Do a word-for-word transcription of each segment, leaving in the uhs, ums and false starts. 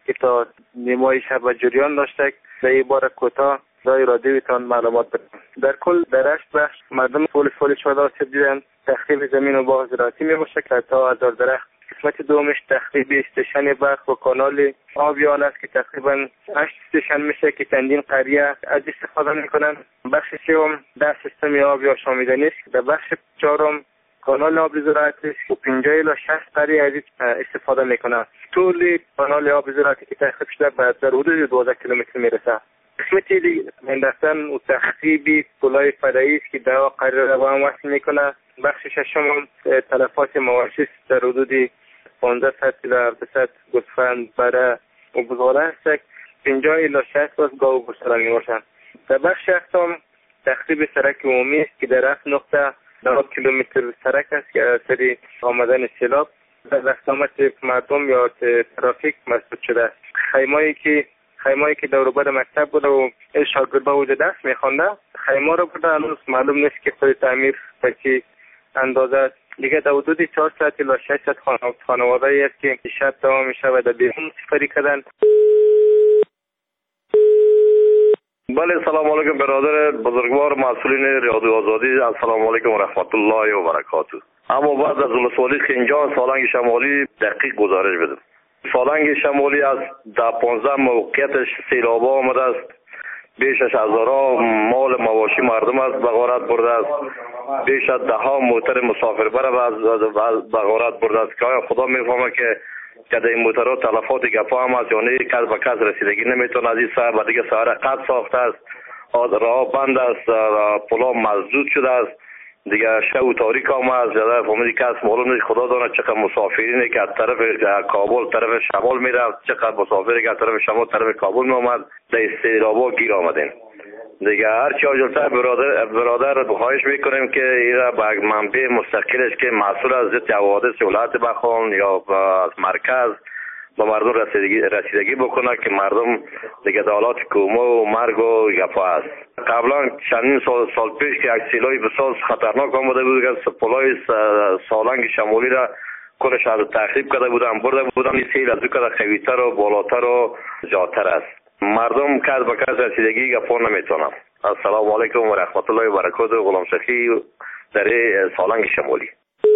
که تا نیمای شب جریان داشته. در این بار کوتاه دای رادیویتان معلومات بدم. در کل در هشت بخش مردم فول فول چهارده آسیب دیدن. تخریب زمین و باغ زراعتی می باشه که تا هزار درخت. قسمت دومش تخریب استیشن برق و کانال آبیال است که تقریبا هشت استیشن میشه که چندین قریه از استفاده میکنن. بخش سوم در سیستم آبی آشامیدنی است. در بخش چهارم کانال آب زراعتی است که پنجاه الی شصت قریه از استفاده میکنن. طول کانال آب زراعتی که تخریب شده به در حدود دوازده کیلومتر میرسه. قسمت دیگه انداختن و تخریب پلای فرعی است که دو قریه را با هم وصل میکنه. بخش ششم تلفات مواشی در حدود پانزده صد الی هفتصد گوسفند بره و بزغاله است. پنجاه الی شصت از گاو و گوساله میباشند. در بخش هفتم تخریب سرک عمومی است که در هفت نقطه نه کیلومتر سرک است که اثر آمدن سیلاب در استقامت مردم یا ترافیک مسدود شده است. خیمایی که خیمایی که دور و بر مکتب بوده و شاگردها و درس میخوانده خیمه رو بوده هنوز معلوم نیست که خود تعمیر به چه اندازه است. دیگه در حدود چهارصد الی ششصد خانواده است که شب دوام میشه و در بیرون سفری کردن. بله، سلام علیکم برادر بزرگوار مسئولین رادیو آزادی. السلام علیکم و رحمت الله و برکاته. اما بعد از ولسوالی خنجان سالنگ شمالی دقیق گزارش بدم. سالنگ شمالی از در پانزده موقعیتش سیلابا آمده است. بیش از هزارها مال مواشی مردم است به غارت برده است. بیش از ده ها موتر مسافر بر به غارت برده است که آیا خدا میفهمه که که در این موترها تلفات گپا هم است، یعنی کس به کس رسیدگی نمیتونه. از این سر و دیگه سر قد ساخته است، راه بند است، پلا مسدود شده است، دیگه شب و تاریک هم است. جدا فهمیدی کس معلوم نیست. خدا داند چقدر مسافرینه که از طرف کابل طرف شمال میرفت، چقدر مسافری که از طرف شمال طرف کابل میآمد در استیلابا گیر آمدین. دیگه هر چی آجلتر برادر برادر خواهش میکنیم که ایرا به منبع مستقلش که مسئول از ضد حوادث ولایت بخوان یا از مرکز با مردم رسیدگی رسیدگی بکنه که مردم دیگه در حالات کومه و مرگ و گپا است. قبلا چندین سال سال پیش که اکسیلای بسیار خطرناک آمده بود که پلای سالنگ شمالی را کلش از تخریب کرده بودن برده بودن. این سیل از او که قویتر و بالاتر و جاتر است. مردم کس به کس رسیدگی گپا نمیتونن. السلام علیکم و رحمت الله و برکاته. غلام شفیع در سالنگ شمالی.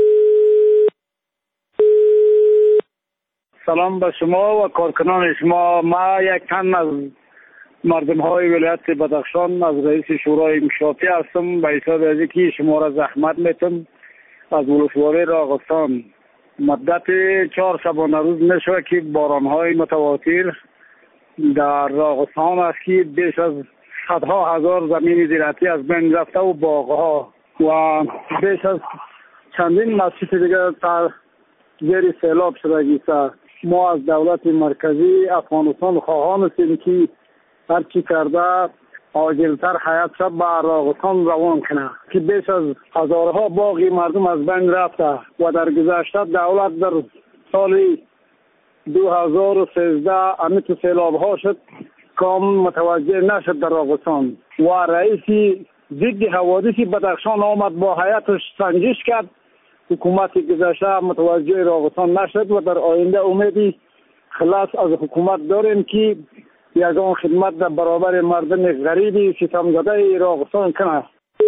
سلام به شما و کارکنان شما. ما یک تن از مردم های ولایت بدخشان از رئیس شورای انکشافی هستم. به حساب از اینکه شما را زحمت میتم از ولسوالی راغستان مدت چهار شبانه روز میشه که باران های متواتر در راغستان است که بیش از صدها هزار زمین زراعتی از بین رفته و باغها و بیش از چندین مسجد دیگر در زیر سیلاب شده است. ما از دولت مرکزی افغانستان خواهان هستیم که هر چی کرده عاجلتر حیات شب به راغستان روان کنه که بیش از هزارها باغی مردم از بین رفته و در گذشته دولت در سال دو هزار و سیزده امیت سیلاب ها شد کام متوجه نشد در راغستان و رئیس ضد حوادث بدخشان آمد با حیاتش سنجش کرد. حکومت گذشته متوجه راغستان نشد و در آینده امیدی خلاص از حکومت داریم که یگان خدمت در برابر مردم غریبی ستم زده راغستان کنه.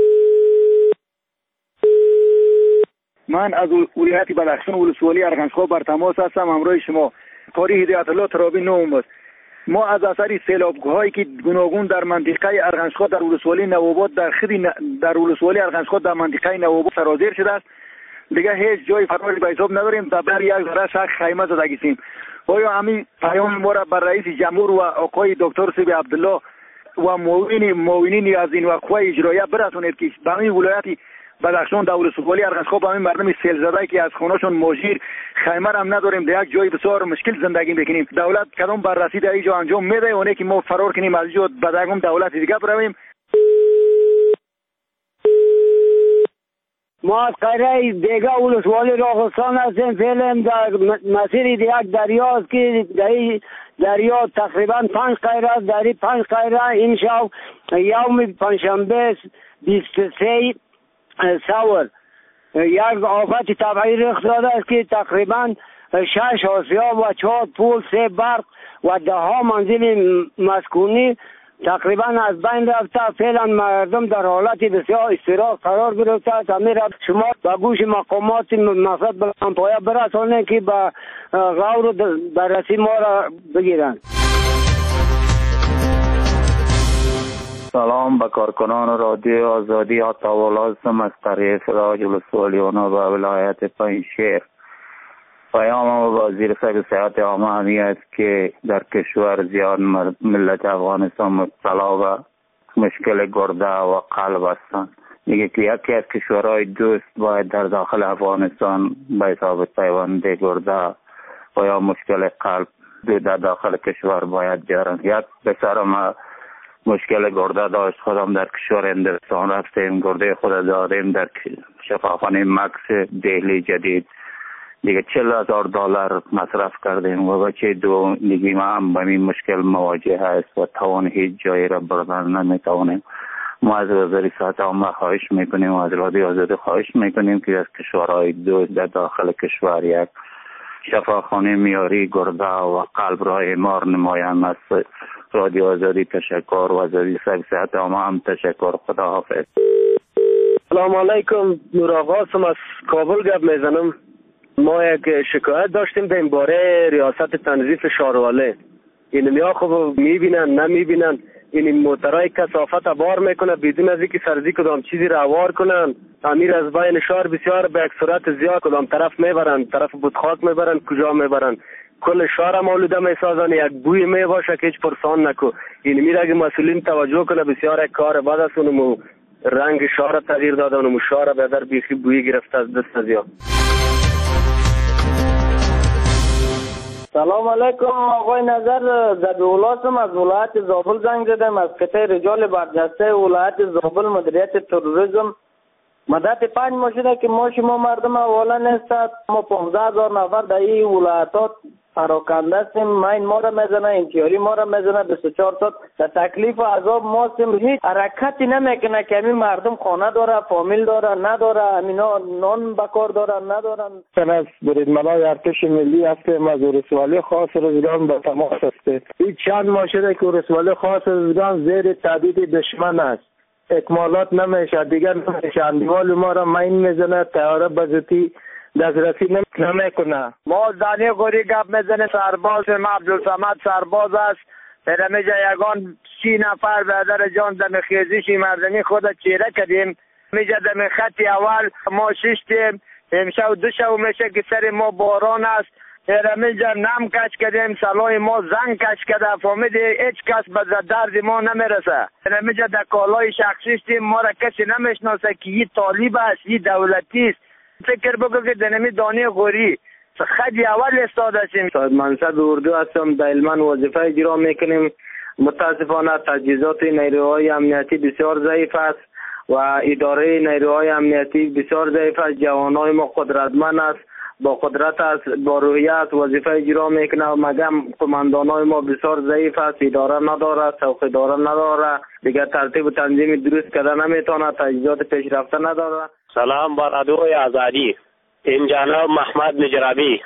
من از ولایت بدخشان ولسوالی ارغنجخواه بر تماس هستم همراه شما. تاریخ هدایت الله ترابی نوم است. ما از اثر سیلاب‌هایی که گوناگون در منطقه ارغنجخواه در ولسوالی نوآباد در خدی در ولسوالی ارغنجخواه در منطقه نوآباد سرازیر شده است، دیگه هیچ جای فراری به حساب نداریم. در بر یک ذره شک خیمه زدگیسیم. آیا همین پیام ما را بر رئیس جمهور و آقای دکتر سیب عبدالله و معاونین معاونین از این وقفه اجرایه برسونید که به همین ولایت بدخشان در ولسوالی ارغنجخواه به همین مردم سیل زده که از خونه‌شون ماجیر خیمه هم نداریم در یک جای بسیار مشکل زندگی میکنیم. دولت کدام بررسی در اینجا انجام میده اونه که ما فرار کنیم از اینجا به دگم دولت دیگه برویم؟ ما از قریه دیگه ولسوالی راغستان هستیم. فعلا در مسیر یک دریا است که در این دریا تقریبا پنج قریه است. در این پنج قریه این شب یوم پنجشنبه بیست و سه سور یک آفت طبیعی رخ داده است که تقریبا شش آسیا و چهار پول، سه برق و ده ها منزل مسکونی تقریبا از بین رفته. فعلا مردم در حالت بسیار اضطراب قرار گرفته است. امیر شما به گوش مقامات مقصد بلندپایه برسانید که به غور بررسی ما را بگیرند. سلام به کارکنان رادیو آزادی. آتاوال هستم از قریه فراج ولسوالیانه و ولایت پنجشیر. پیام وزیر صحت صحت عامه همی است که در کشور زیاد ملت افغانستان مبتلا و مشکل گرده و قلب هستند. میگه که یکی از کشورهای دوست باید در داخل افغانستان به حساب پیوند گرده و یا مشکل قلب دو در داخل کشور باید جارن. یک پسرم مشکل گرده داشت، خودم در کشور هندوستان رفتیم، گرده خود دادیم در شفاخانه مکس دهلی جدید، دیگه چل هزار دلار مصرف کردیم و بچه دو دیگه ما هم با این مشکل مواجه هست و توان هیچ جایی را بردن نمیتوانیم. ما از وزیر صحت عامه خواهش میکنیم و از رادیو آزادی خواهش میکنیم که از کشورهای دوست در داخل کشور یک شفاخانه میاری گرده و قلب را اعمار نمایند. از رادیو آزادی تشکر و وزیر صحت عامه هم تشکر. خدا حافظ. سلام علیکم، نور آقا هستم از کابل گپ میزنم. ما یک شکایت داشتیم در این باره ریاست تنظیف شارواله. این میا خوب میبینن نمیبینن، این موترهای کثافت بار میکنه بدون از اینکه سرزی کدام چیزی را وار کنن. امیر از بین شهر بسیار به یک صورت زیاد کدام طرف میبرن، طرف بودخاک میبرن، کجا میبرن، کل شهر هم آلوده میسازن. یک بوی میباشه که هیچ پرسان نکو. این میره اگه مسئولین توجه کنه بسیار یک کار بد است. اونمو رنگ شهر تغییر داده، اونمو شهر به در بیخی بوی گرفته از دست زیاد. سلام علیکم آقای نظر، زبیولاسم از ولایت زابل زنگ زدم، از قطعه رجال برجسته ولایت زابل مدیریت تروریسم. مدت پنج ماه شده که ما شما مردم اولا نیستد. ما پانزده هزار نفر در این ولایتات پراکنده هستیم. مین ما را میزنه، انتیاری ما را میزنه، بیست و چهار ساعت در تکلیف و عذاب ما هستیم. هیچ حرکتی نمیکنه که همین مردم خانه داره، فامیل داره، نداره، همینا نان بکار داره، ندارن. من از بریدمنای ارتش ملی هستم، از ولسوالی خاص رزگان به تماس هستم. این چند ماه شده که ولسوالی خاص رزگان زیر تهدید دشمن است. اکمالات نمیشه، دیگر نمیشه. اندیوال ما را مین میزنه، تیاره بزرگی دسترسی نمیکنه. ما دانی غوری گپ میزنه. سرباز ما عبدالصمد سرباز است. در میجا یگان سی نفر برادر جان دم خیزیشی مردمی خود چیره کردیم. میجا دم خطی اول ما ششتیم. امشب دو شب میشه که سر ما باران است. در میجا نم کش کردیم، سلای ما زنگ کش کرده. فهمیدی هیچ کس به درد ما نمیرسه. در میجا در کالای شخصیستیم، ما را کسی نمیشناسه که این طالب است، این دولتی است. فکر بکن که دنمی دانی غوری خدی اول استاد هستیم. منصب اردو هستم، در علمان وظیفه اجرا میکنیم. متاسفانه تجهیزات نیروهای امنیتی بسیار ضعیف است و اداره نیروهای امنیتی بسیار ضعیف است. جوانای ما قدرتمند است، با قدرت است، با روحیت وظیفه اجرا میکنه. مگم قماندانای ما بسیار ضعیف است، اداره نداره، څوکیدار نداره، دیگر ترتیب و تنظیم درست کرده نمیتونه، تجهیزات پیشرفته نداره. سلام بر رادیوی آزادی. این جناب محمد نجرابی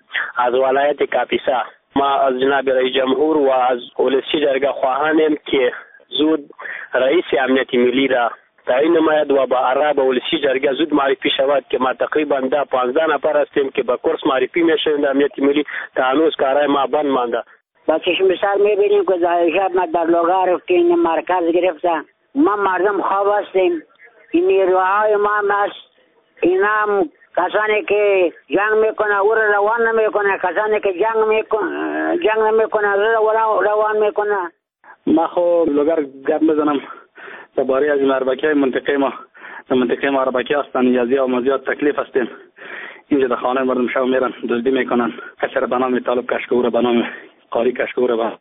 از ولایت کاپیسا. ما از جناب رئیس جمهور و از ولسی جرگه خواهانیم که زود رئیس امنیت ملی را تعیین نماید و با عرب ولسی جرگه زود معرفی شود که ما تقریبا ده پانزده نفر هستیم که با کورس معرفی میشیم در امنیت ملی. تا هنوز کارهای ما بند مانده. با چشم بسر میبینیم که شب ما در لوگا رفتیم، مرکز گرفتن. ما مردم خواب هستیم. این نیروهای ما هست. این هم کسانی که جنگ میکنه او را روان نمیکنه، کسانی که جنگ میکنه جنگ نمیکنه روان میکنه. ما خو لوگر گپ بزنم درباره از مربکه منطقه ما. در منطقه ما مربکه هستن، یزی و مزیات تکلیف هستیم. اینجا در خانه مردم شو میرن، دزدی میکنن. کسر به نام طالب کشکور، به نام قاری کشکور. با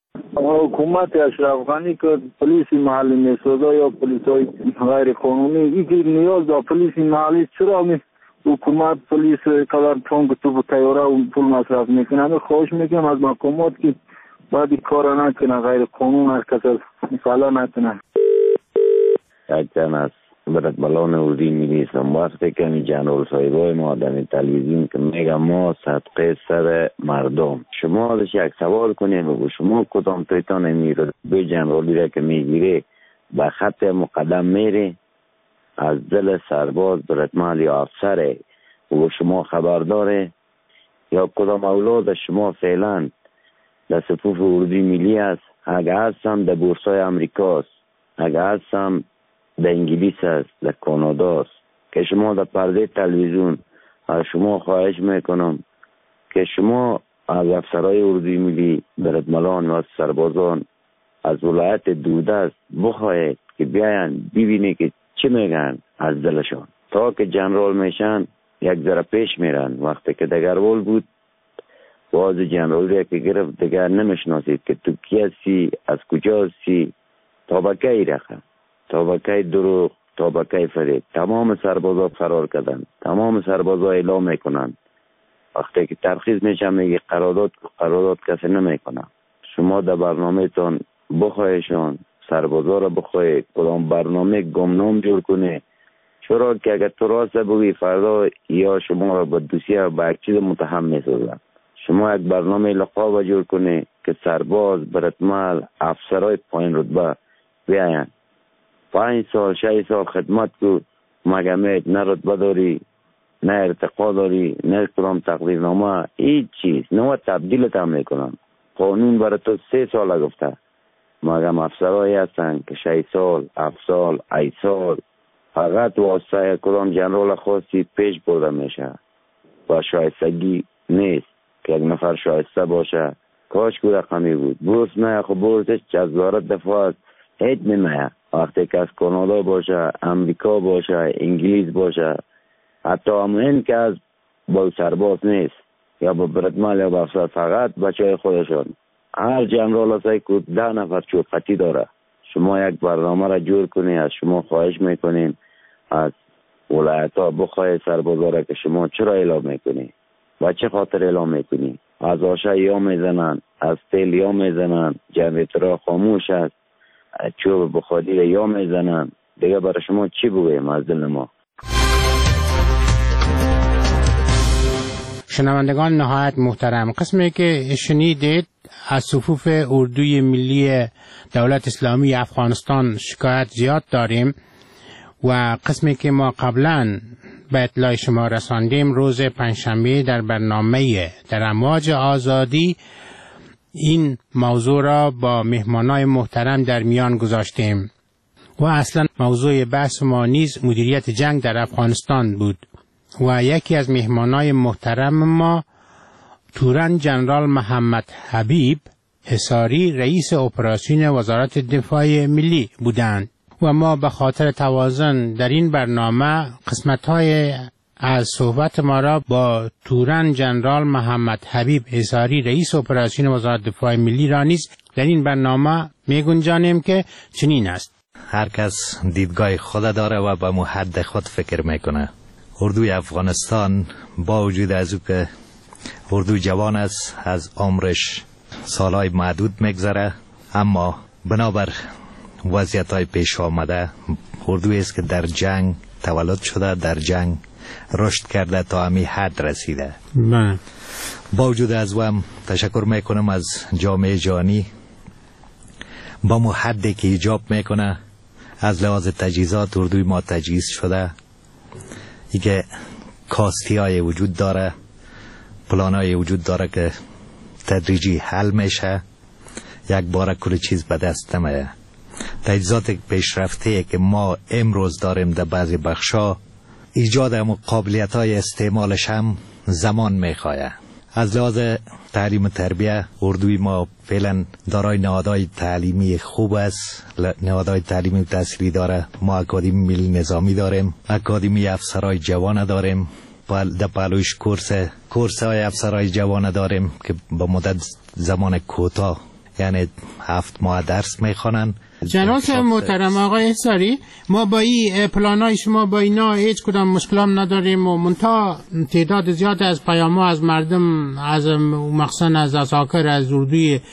حکومت اشرف غنی که پلیس محلی میسازه یا پلیس های غیر قانونی، این که نیاز دا پلیس محلی چرا می حکومت پلیس کلار چون که تو تیاره و پول مصرف میکنه. همه خواهش میکنم از مقامات که باید کار نکنه، غیر قانون هر کس مثلا نکنه. یک جن است برات بلان اردوی ملی هستم. وقتی که می جنرال صاحبای ما در تلویزیون که میگم ما صدقه سر مردم، شما ازش یک سوال کنین و شما کدام تویتان میره به جنرالی را که میگیره به خط مقدم میره از دل سرباز برتمال یا افسره و شما خبر داره، یا کدام اولاد شما فعلا در صفوف اردوی ملی است؟ اگه هستم در بورسای امریکاست، اگه هستم در انگلیس است، در کانادا است، که شما در پرده تلویزیون از شما خواهش میکنم که شما از افسرهای اردوی ملی برتمالان و سربازان از ولایت دودست بخواهید که بیاین ببینید که چی میگن از دلشان، تا که جنرال میشن یک ذره پیش میرن. وقتی که دگرول بود باز جنرالی که گرفت دیگر نمیشناسید که تو کی هستی، از کجا هستی، طبقه رقم، طبقه دروغ، طبقه فرید. تمام سربازا فرار کردن، تمام سربازا اعلام میکنن. وقتی که ترخیص میشه میگه قرارداد قرارداد کسی نمیکنه. شما در برنامه تان بخواهشان سربازا را بخواهید کدام برنامه گمنام جور کنه، چرا که اگر تو راست بگی فردا یا شما را با دوسیه با یک چیز متهم میسازن. شما یک برنامه لقاب جور کنه که سرباز برتمال افسرهای پایین رتبه بیاین پنج سال شش سال خدمت کو، مگه میت نه رتبه داری، نه ارتقا داری، نه کدام تقدیرنامه، هیچ چیز نه تبدیلت هم میکنن. قانون برای تو سه سال گفته، مگه افسرهایی هستن که شش سال، هفت سال، هشت سال فقط واسطه کدام جنرال خاصی پیش برده میشه و شایستگی نیست که یک نفر شایسته باشه. کاش که رقمی بود. بورس نه، خب بورسش از وزارت دفاع هیچ نمیه. وقتی که از کانادا باشه، امریکا باشه، انگلیس باشه، حتی همین که از با سرباز نیست یا با برتمال یا با افسر، فقط بچه های خودشان. هر جنرال هستی که ده نفر چوبخطی داره. شما یک برنامه را جور کنی، از شما خواهش میکنیم از ولایت ها بخواهی سربازا را که شما چرا اعلام میکنی و چه خاطر اعلام میکنی. از آشه یا میزنن، از تیل یا میزنن، جنریتورها خاموش است، چوب بخاری یا میزنن. دیگه برای شما چی بگویم از دل ما؟ شنوندگان نهایت محترم، قسمی که شنیدید از صفوف اردوی ملی دولت اسلامی افغانستان شکایت زیاد داریم و قسمی که ما قبلا به اطلاع شما رساندیم روز پنجشنبه در برنامه در امواج آزادی این موضوع را با مهمانای محترم در میان گذاشتیم و اصلا موضوع بحث ما نیز مدیریت جنگ در افغانستان بود و یکی از مهمانای محترم ما تورن جنرال محمد حبیب حصاری رئیس اپراسیون وزارت دفاع ملی بودند و ما به خاطر توازن در این برنامه قسمت‌های از صحبت ما را با تورن جنرال محمد حبیب حصاری رئیس اپراسیون وزارت دفاع ملی را نیز در این برنامه می‌گنجانیم که چنین است. هر کس دیدگاه خود داره و به محد خود فکر میکنه. اردوی افغانستان با وجود از او که اردوی جوان است، از عمرش سالهای معدود میگذره، اما بنابر وضعیت‌های پیش آمده اردویی است که در جنگ تولد شده، در جنگ رشد کرده، تا همین حد رسیده. من. با وجود از او هم تشکر میکنم از جامعه جهانی با محدی که ایجاب میکنه. از لحاظ تجهیزات اردوی ما تجهیز شده، ای که کاستی های وجود داره، پلان های وجود داره که تدریجی حل میشه، یک بار کل چیز به دست نمیه. تجهیزات پیشرفته که ما امروز داریم در بعضی بخشا، ایجاد هم قابلیت های استعمالش هم زمان میخواه. از لحاظ تعلیم و تربیه اردوی ما فعلا دارای نهادهای تعلیمی خوب است، نهادهای تعلیمی و تحصیلی داره. ما اکادمی ملی نظامی داریم، اکادمی افسرهای جوان داریم، در پهلویش کورس کورس های افسرهای جوان داریم که با مدت زمان کوتاه یعنی هفت ماه درس میخوانن. جناب محترم آقای حصاری، ما با این پلانای شما با اینا هیچ کدام مشکلام نداریم و منتها تعداد زیاد از پیام‌ها از مردم، از مخصوصا از اساکر از اردوی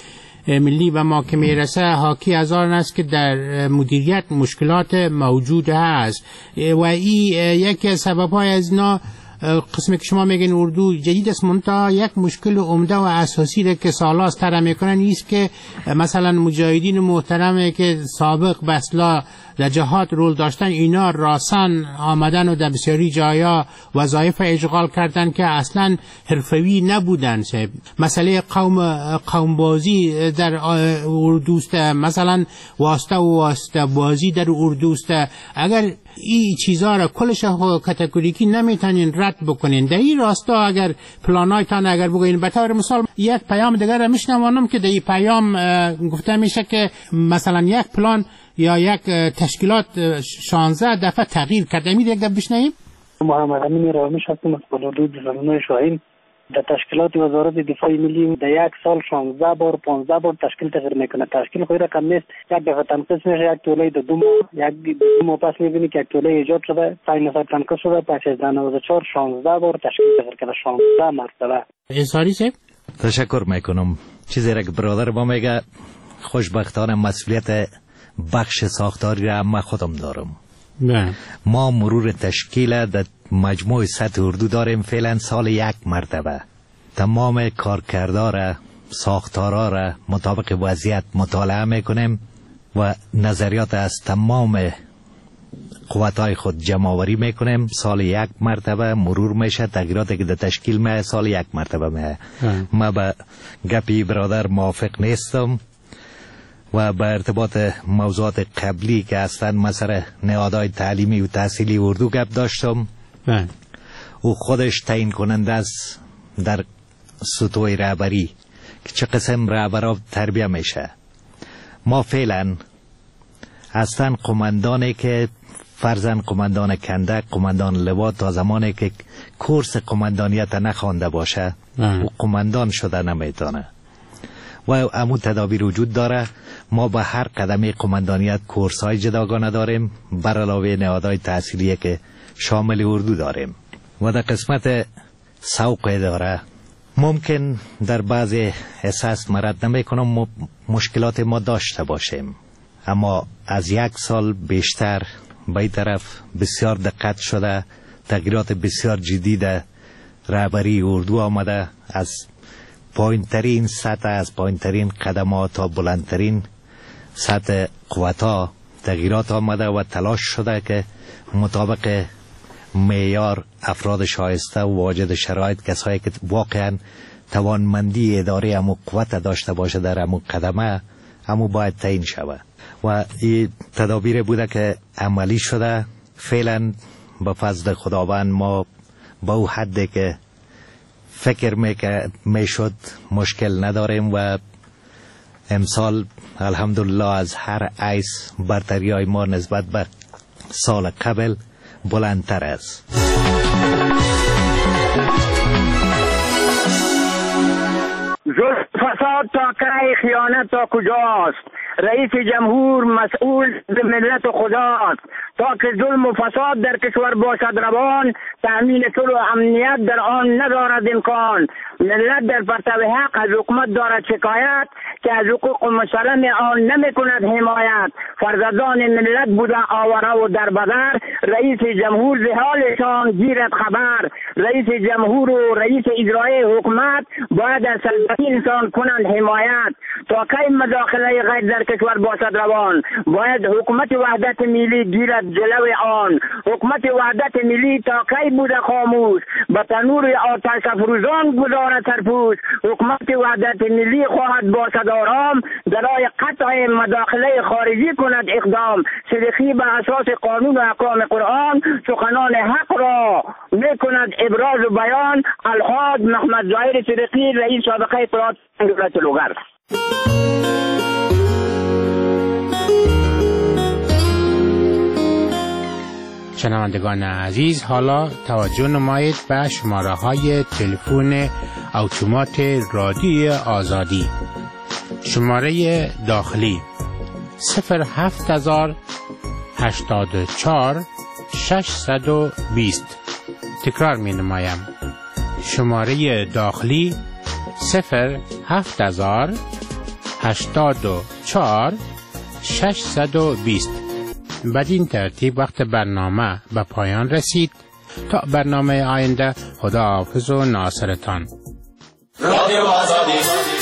ملی و ما که میرسه حاکی از آن است که در مدیریت مشکلات موجود هست و این یکی از سبب‌های از اینا قسمی که شما میگین اردو جدید است، منتها یک مشکل عمده و اساسی را که سالاست تر میکنن نیست که مثلا مجاهدین محترمه که سابق به اصطلاح در جهاد رول داشتن اینا راسن آمدن و در بسیاری جایا وظایف اشغال کردن که اصلا حرفوی نبودن. مسئله قوم قوم بازی در اردوست، مثلا واسطه و واسطه بازی در اردوست. اگر این چیزها را کلش کاتگوریکی نمیتونین رد بکنین، در این راستا اگر پلانایتان اگر بگوین به طور مثال یک پیام دیگر را میشنوانم که در این پیام گفته میشه که مثلا یک پلان یا یک تشکیلات شانزده دفعه تغییر کرده. امید یک دفعه بشنویم. محمد امین رامیش هستم از حدود زمینای شاهین. در تشکیلات وزارت دفاع ملی در یک سال شانزده بار پانزده بار تشکیل تغییر میکنه. تشکیل خود رقم نیست، یک دفعه تنقیص میشه، یک توله دو ماه، یک دو ماه پس میبینی که یک توله ایجاد شده، پنج نفر تنقیص شده، پس از نود و چهار شانزده بار تشکیل تغییر کرده، شانزده مرتبه. انصاری صاحب تشکر میکنم. چیزی را که برادر ما میگه خوشبختانه مسئولیت بخش ساختاری را ما خودم دارم. نه. ما مرور تشکیل در مجموع سطح اردو داریم فعلا سال یک مرتبه. تمام کارکردها را ساختارها را مطابق وضعیت مطالعه میکنیم و نظریات از تمام قوتهای خود جمع آوری میکنیم. سال یک مرتبه مرور میشه، تغییراتی که در تشکیل میه سال یک مرتبه میه. ما به گپی برادر موافق نیستم و به ارتباط موضوعات قبلی که اصلا مسئله نهادهای تعلیمی و تحصیلی اردو گپ داشتم. بله. او خودش تعیین کننده است در سطوح رهبری که چه قسم رهبرها تربیه میشه. ما فعلا اصلا قماندانی که فرزن قماندان کندک، قماندان لوا تا زمانی که کورس قماندانیت نخوانده باشه او قماندان شده نمیتونه و امو تدابیر وجود داره. ما به هر قدمی قماندانیت کورس های جداگانه داریم بر علاوه نهادهای تحصیلی که شامل اردو داریم و در قسمت سوق اداره ممکن در بعضی احساس مرد نمی کنم مشکلات ما داشته باشیم، اما از یک سال بیشتر به این طرف بسیار دقت شده، تغییرات بسیار جدید رهبری اردو آمده. از پایین ترین سطح، از پایین ترین قدمات تا بلندترین سطح قوتا تغییرات آمده و تلاش شده که مطابق معیار افراد شایسته و واجد شرایط، کسایی که واقعا توانمندی اداره امو قوت داشته باشه در امو قدمه امو باید تعیین شود و این تدابیر بوده که عملی شده. فعلا با فضل خداوند ما با او حدی که فکر میشد مشکل نداریم و امسال الحمدلله از هر عیس برتری های ما نسبت به سال قبل بلندتر است. ظلم فساد تا کی، خیانت تا کجاست؟ رئیس جمهور مسئول ملت و خداست. تا که ظلم و فساد در کشور باشد روان، تأمین صلح و امنیت در آن ندارد امکان. ملت در پرتو حق از حکومت دارد شکایت، که از حقوق مسلم آن نمی کند حمایت. فرزندان ملت بودن آواره و در بدر، رئیس جمهور ز حالشان گیرد خبر. رئیس جمهور و رئیس اجرایی حکومت باید از سلامتی انسان کنند حمایت. تا کی مداخله غیر در کشور باشد روان، باید حکومت وحدت ملی گیرد جلو آن. حکومت وحدت ملی تا کی بوده خاموش، به تنور آتش افروزان گذارد سرپوش. حکومت وحدت ملی خواهد باشد آرام، درای قطع مداخله خارجی کند اقدام. صدقی به اساس قانون و احکام قرآن، سخنان حق را می کند ابراز و بیان. الحاج محمد ظاهر صدقی، رئیس سابقه اطلاعات دولت لوگر. شنوندگان عزیز، حالا توجه نمایید به شماره های تلفن اتومات رادیوی آزادی. شماره داخلی صفر هفت هزار هشتاد و چهار ششصد و بیست. تکرار می نمایم. شماره داخلی صفر هفت هزار هشتاد و چهار ششصد و بیست. بدین ترتیب وقت برنامه به پایان رسید. تا برنامه آینده خداحافظ و ناصرتان. رادیو آزادی.